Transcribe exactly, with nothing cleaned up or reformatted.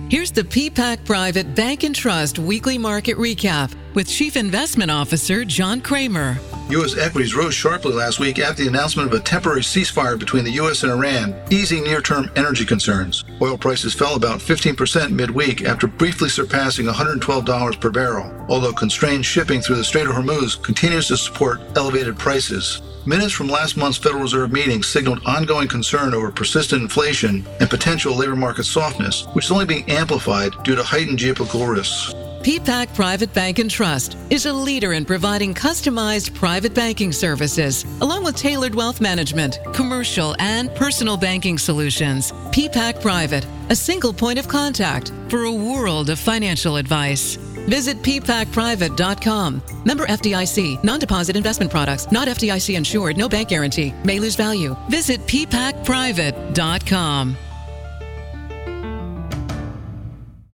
Here's the P PAC Private Bank and Trust Weekly Market Recap with Chief Investment Officer John Kramer. U S equities rose sharply last week after the announcement of a temporary ceasefire between the U S and Iran, easing near-term energy concerns. Oil prices fell about fifteen percent midweek after briefly surpassing one hundred twelve dollars per barrel, although constrained shipping through the Strait of Hormuz continues to support elevated prices. Minutes from last month's Federal Reserve meeting signaled ongoing concern over persistent inflation and potential labor market softness, which is only being amplified due to heightened geopolitical risks. P PAC Private Bank and Trust is a leader in providing customized private banking services, along with tailored wealth management, commercial, and personal banking solutions. P PAC Private, a single point of contact for a world of financial advice. Visit p pac private dot com. Member F D I C. Non-deposit investment products. Not F D I C insured. No bank guarantee. May lose value. Visit p pac private dot com.